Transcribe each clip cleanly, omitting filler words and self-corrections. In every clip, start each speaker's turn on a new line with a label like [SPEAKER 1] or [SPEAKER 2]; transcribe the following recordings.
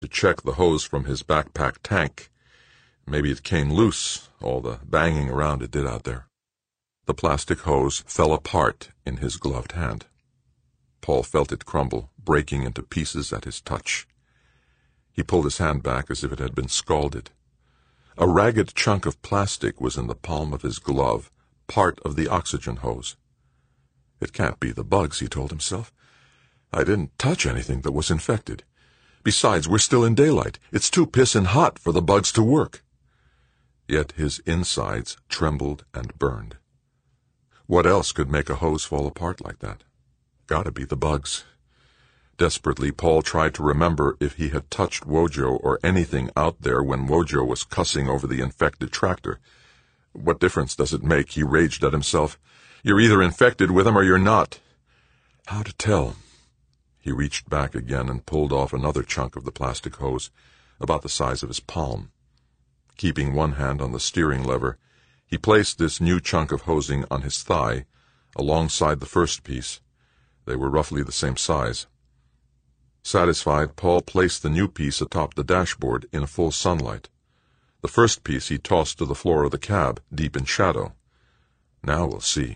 [SPEAKER 1] to check the hose from his backpack tank. Maybe it came loose, all the banging around it did out there. The plastic hose fell apart in his gloved hand. Paul felt it crumble, breaking into pieces at his touch. He pulled his hand back as if it had been scalded. A ragged chunk of plastic was in the palm of his glove, part of the oxygen hose. It can't be the bugs, he told himself. I didn't touch anything that was infected. Besides, we're still in daylight. It's too pissin' hot for the bugs to work. Yet his insides trembled and burned. What else could make a hose fall apart like that? Gotta be the bugs. Desperately, Paul tried to remember if he had touched Wojo or anything out there when Wojo was cussing over the infected tractor. What difference does it make, he raged at himself. You're either infected with him or you're not. How to tell? He reached back again and pulled off another chunk of the plastic hose, about the size of his palm. Keeping one hand on the steering lever, he placed this new chunk of hosing on his thigh, alongside the first piece. They were roughly the same size. Satisfied, Paul placed the new piece atop the dashboard in full sunlight. The first piece he tossed to the floor of the cab, deep in shadow. Now we'll see.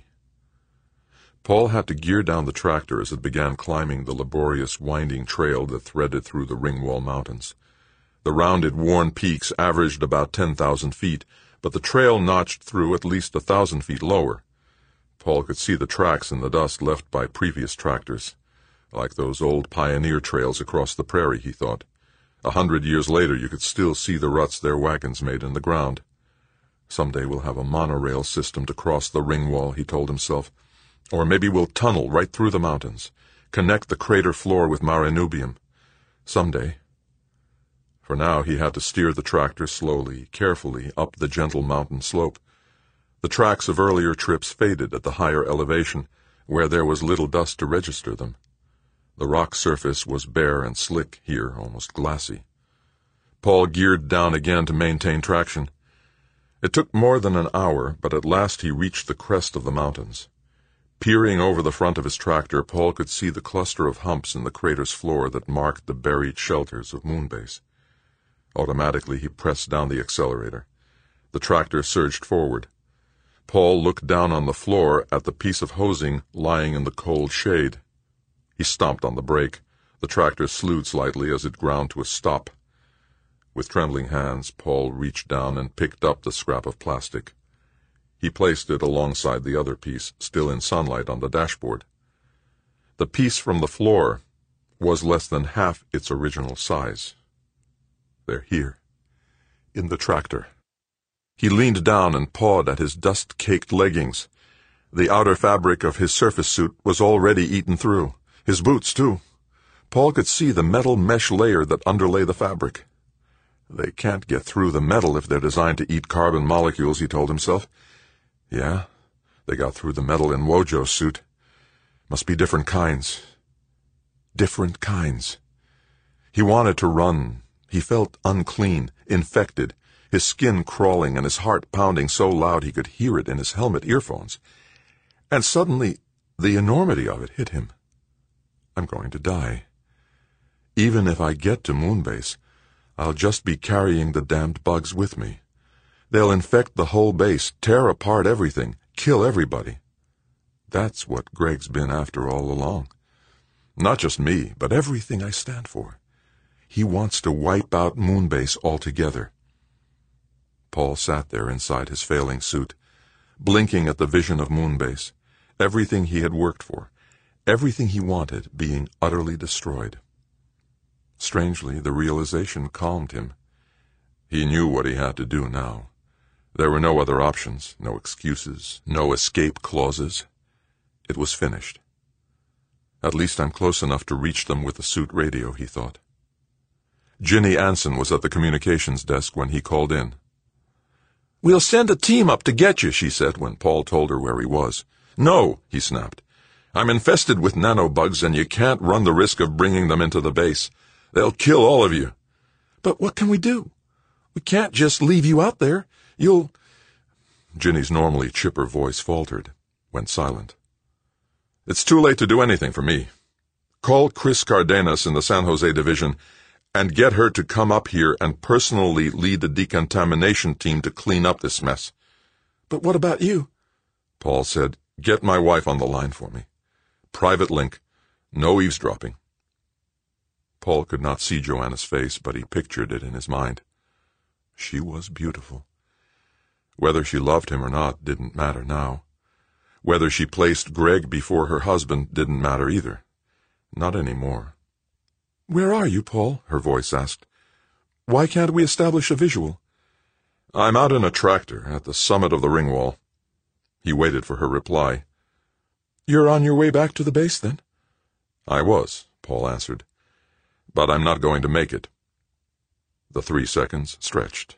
[SPEAKER 1] Paul had to gear down the tractor as it began climbing the laborious, winding trail that threaded through the Ringwall Mountains. The rounded, worn peaks averaged about 10,000 feet, but the trail notched through at least 1,000 feet lower. Paul could see the tracks in the dust left by previous tractors. Like those old pioneer trails across the prairie, he thought. 100 years later, you could still see the ruts their wagons made in the ground. Someday we'll have a monorail system to cross the Ringwall, he told himself. Or maybe we'll tunnel right through the mountains, connect the crater floor with Mare Nubium. Someday. For now, he had to steer the tractor slowly, carefully, up the gentle mountain slope. The tracks of earlier trips faded at the higher elevation, where there was little dust to register them. The rock surface was bare and slick here, almost glassy. Paul geared down again to maintain traction. It took more than an hour, but at last he reached the crest of the mountains. Peering over the front of his tractor, Paul could see the cluster of humps in the crater's floor that marked the buried shelters of Moonbase. Automatically, he pressed down the accelerator. The tractor surged forward. Paul looked down on the floor at the piece of hosing lying in the cold shade. He stomped on the brake. The tractor slewed slightly as it ground to a stop. With trembling hands, Paul reached down and picked up the scrap of plastic. He placed it alongside the other piece, still in sunlight on the dashboard. The piece from the floor was less than half its original size. They're here, in the tractor. He leaned down and pawed at his dust-caked leggings. The outer fabric of his surface suit was already eaten through. His boots, too. Paul could see the metal mesh layer that underlay the fabric. They can't get through the metal if they're designed to eat carbon molecules, he told himself. Yeah, they got through the metal in Wojo's suit. Must be different kinds. Different kinds. He wanted to run. He felt unclean, infected, his skin crawling and his heart pounding so loud he could hear it in his helmet earphones. And suddenly, the enormity of it hit him. I'm going to die. Even if I get to Moonbase, I'll just be carrying the damned bugs with me. They'll infect the whole base, tear apart everything, kill everybody. That's what Greg's been after all along. Not just me, but everything I stand for. He wants to wipe out Moonbase altogether. Paul sat there inside his failing suit, blinking at the vision of Moonbase, everything he had worked for, everything he wanted being utterly destroyed. Strangely, the realization calmed him. He knew what he had to do now. There were no other options, no excuses, no escape clauses. It was finished. At least I'm close enough to reach them with the suit radio, he thought. Ginny Anson was at the communications desk when he called in. We'll send a team up to get you, she said when Paul told her where he was. No, he snapped. I'm infested with nanobugs and you can't run the risk of bringing them into the base. They'll kill all of you. But what can we do? We can't just leave you out there. You'll... Ginny's normally chipper voice faltered, went silent. It's too late to do anything for me. Call Chris Cardenas in the San Jose division and get her to come up here and personally lead the decontamination team to clean up this mess.
[SPEAKER 2] But what about you?
[SPEAKER 1] Paul said, "Get my wife on the line for me. Private link. No eavesdropping." Paul could not see Joanna's face, but he pictured it in his mind. She was beautiful. Whether she loved him or not didn't matter now. Whether she placed Greg before her husband didn't matter either. Not anymore.
[SPEAKER 2] "Where are you, Paul?" her voice asked. "Why can't we establish a visual?"
[SPEAKER 1] "I'm out in a tractor at the summit of the ring wall." He waited for her reply.
[SPEAKER 2] "You're on your way back to the base, then?"
[SPEAKER 1] "I was," Paul answered. "But I'm not going to make it." The 3 seconds stretched.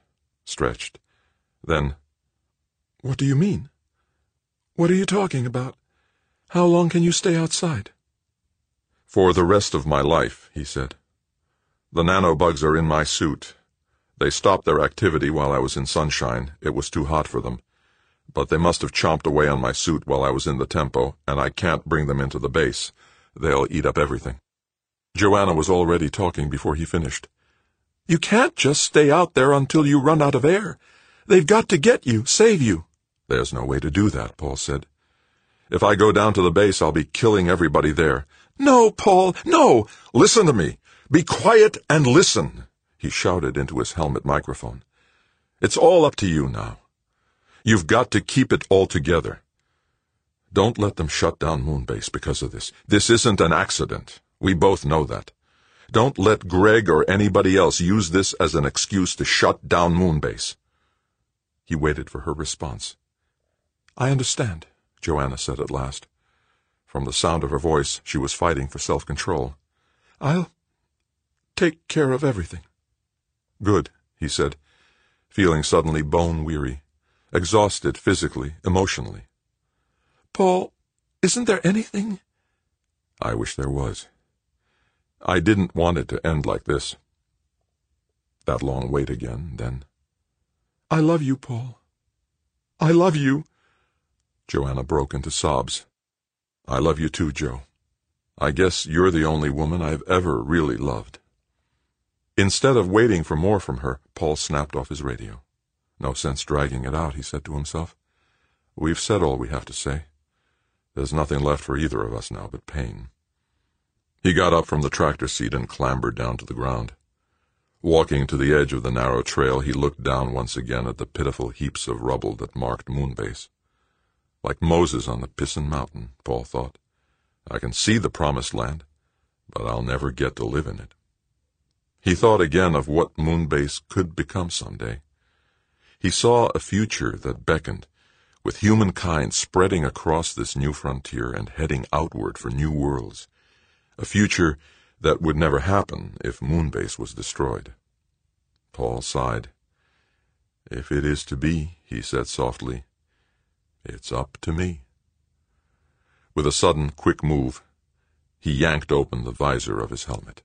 [SPEAKER 1] Then,
[SPEAKER 2] "What do you mean? What are you talking about? How long can you stay outside?"
[SPEAKER 1] "For the rest of my life," he said. "The nanobugs are in my suit. They stopped their activity while I was in sunshine. It was too hot for them. But they must have chomped away on my suit while I was in the tempo, and I can't bring them into the base. They'll eat up everything." Joanna was already talking before he finished.
[SPEAKER 2] "You can't just stay out there until you run out of air. They've got to get you, save you."
[SPEAKER 1] "There's no way to do that," Paul said. "If I go down to the base, I'll be killing everybody there."
[SPEAKER 2] "No, Paul, no!"
[SPEAKER 1] "Listen to me. Be quiet and listen," he shouted into his helmet microphone. "It's all up to you now. You've got to keep it all together. Don't let them shut down Moonbase because of this. This isn't an accident. We both know that. Don't let Greg or anybody else use this as an excuse to shut down Moonbase." He waited for her response.
[SPEAKER 2] "I understand,"
[SPEAKER 1] Joanna said at last. From the sound of her voice, she was fighting for self-control.
[SPEAKER 2] "I'll take care of everything."
[SPEAKER 1] "Good," he said, feeling suddenly bone-weary, exhausted physically, emotionally.
[SPEAKER 2] "Paul, isn't there anything?"
[SPEAKER 1] "I wish there was. I didn't want it to end like this." That long wait again, then,
[SPEAKER 2] "I love you, Paul. I love you."
[SPEAKER 1] Joanna broke into sobs. "I love you too, Jo. I guess you're the only woman I've ever really loved." Instead of waiting for more from her, Paul snapped off his radio. No sense dragging it out, he said to himself. We've said all we have to say. There's nothing left for either of us now but pain. He got up from the tractor seat and clambered down to the ground. Walking to the edge of the narrow trail, he looked down once again at the pitiful heaps of rubble that marked Moonbase. Like Moses on the Pisan Mountain, Paul thought. I can see the promised land, but I'll never get to live in it. He thought again of what Moonbase could become someday. He saw a future that beckoned, with humankind spreading across this new frontier and heading outward for new worlds. A future that would never happen if Moonbase was destroyed. Paul sighed. If it is to be, he said softly, it's up to me. With a sudden, quick move, he yanked open the visor of his helmet.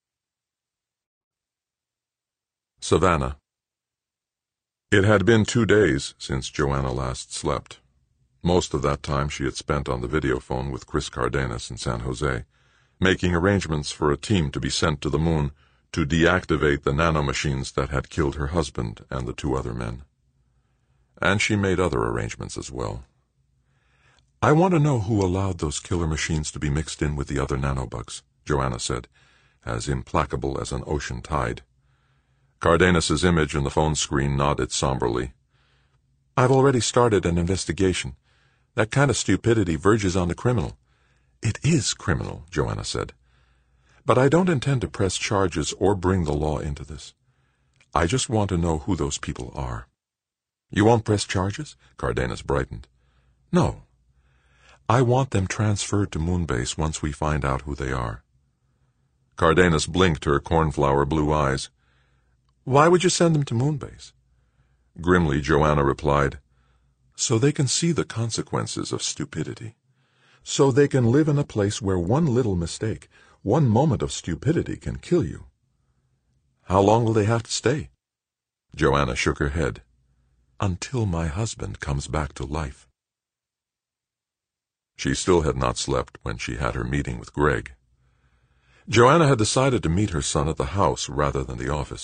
[SPEAKER 1] Savannah. It had been 2 days since Joanna last slept. Most of that time she had spent on the video phone with Chris Cardenas in San Jose, making arrangements for a team to be sent to the moon to deactivate the nanomachines that had killed her husband and the 2 other men. And she made other arrangements as well. I want to know who allowed those killer machines to be mixed in with the other nanobugs, Joanna said, as implacable as an ocean tide. Cardenas's image in the phone screen nodded somberly. I've already started an investigation. That kind of stupidity verges on the criminal. It is criminal, Joanna said. But I don't intend to press charges or bring the law into this. I just want to know who those people are. You won't press charges? Cardenas brightened. No. I want them transferred to Moonbase once we find out who they are. Cardenas blinked her cornflower blue eyes. Why would you send them to Moonbase? Grimly, Joanna replied, so they can see the consequences of stupidity. So they can live in a place where one little mistake, one moment of stupidity can kill you. How long will they have to stay? Joanna shook her head. Until my husband comes back to life. She still had not slept when she had her meeting with Greg. Joanna had decided to meet her son at the house rather than the office.